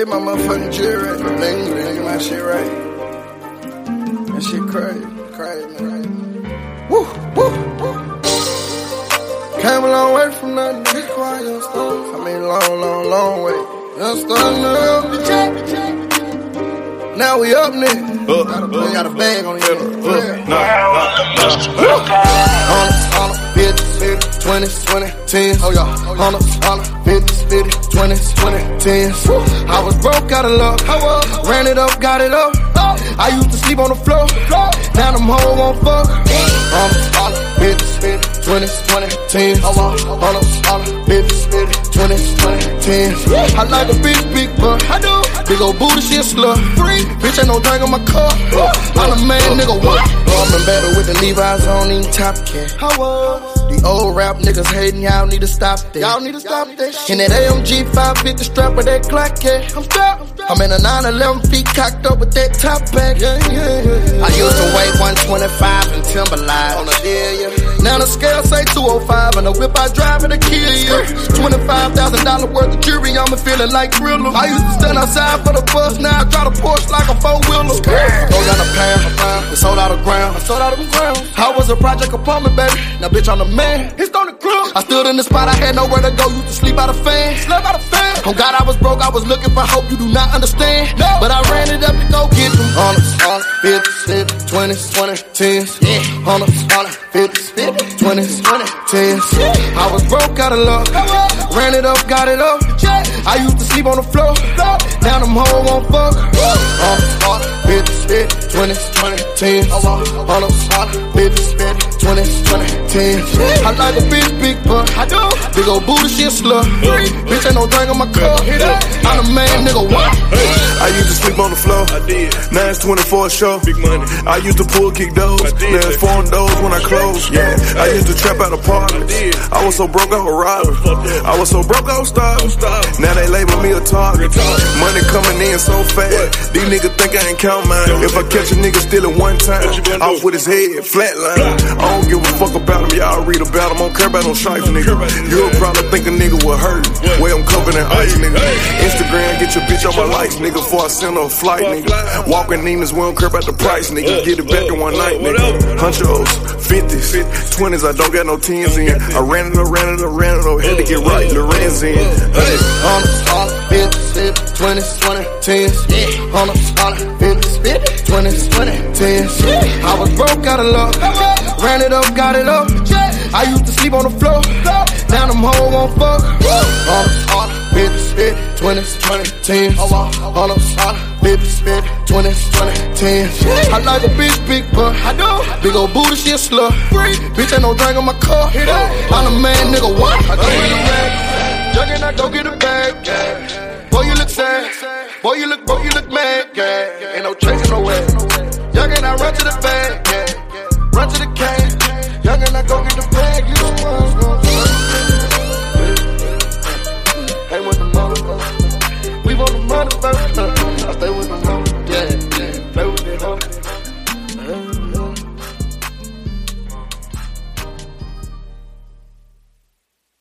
Spit my motherfucking jewelry. Bling, bling, my shit right. That shit crazy, man. Woo, woo, woo. Came a long way from nothing. Be quiet, young stuff. I mean, long way. Young stuff, now we up, nigga. Got a bag on you. Hundred, 50, 20s, 10s. Oh yeah. 100, 50, 20s, 10s. I was broke, got a luck. Ran it up, got it up. I used to sleep on the floor. Now them hoes won't fuck. 100, 50, 20s, 10s. 100, 50, 20s, 10s. I like a big butt. I do. Big ol' booty, she a slut. Bitch, ain't no drink on my cup. I'm a man, nigga, what? I'm in battle with the Levi's on, even top cat. The old rap niggas hating, y'all need to stop that. In that AMG 550 strap with that Glock cat. I'm in a 911 feet cocked up with that top back. I used to weigh 125 in Timberline. On the deal, now the scale say 205 and the whip I drive to kill you. $25,000 worth of jewelry, I'm feeling like Thriller. I used to stand outside for the bus, now I drive a Porsche like a four-wheeler. Go down a pound, we sold out of ground. I was a project apartment, baby. Now bitch, I'm the man. It's on the crew. I stood in the spot, I had nowhere to go. Used to sleep out of fan. Oh God, I was broke, I was looking for hope. You do not understand. No. But I ran it up to go get them. 100, 50, 20s, 10s. 100, 50, 20s, 10s. I was broke, got a luck. Ran it up, got it up. I used to sleep on the floor. Now them hoes won't fuck. 50, 20s, 10s. 100, 50, 20s, 10s. I like a big butt. I do. Big ol' booty, she a slut. Bitch, ain't no drink on my cup. I'm the man, nigga, what? I used to sleep on the floor. I did. Now it's 24 show. Big money. I used to pull kick those. I did. Now it's foreign doors when I close. Yeah. I used to trap out apartments. I was so broke, I was robbing. I was so broke, I was starving. Now they label me a target. Money coming in so fast. These niggas think I ain't count mine. If I catch a nigga stealing one time, off with his head, flatline. I don't give a fuck about him. Y'all read about him. I don't care about no shife, nigga. You'll probably think a nigga would hurt. Way I'm covered in ice, nigga. Instagram, get your bitch on my likes, nigga. Before I send her a flight, nigga. Walking Neiman's, we don't care about the price, nigga. Get it back in one night, nigga. Hunchos, 50s, 20s, I don't got no 10s in. I ran it up, had to get right, Lorenz in. 100, 50, 20s, 10s. 100, 50, 20s, 10s. I was broke, got a luck. Ran it up, got it up. I used to sleep on the floor. Now them hoes won't fuck. 100, 50, 20s, 10s. 100, 50, 20s, 10s. I like a big butt. I do. Big ol' booty, she a slut. Bitch, ain't no drink on my cup. I'm the man, nigga, what? I go in the rag. Juggin', I go get a bag. Boy, you look sad. Boy, you look mad. Ain't no chasing no way. Youngin', I run to the bag. Run to the cash. Youngin', I go get the bag. You know what I'm gonna do. Hey, with the motherfucker. We want the motherfucker.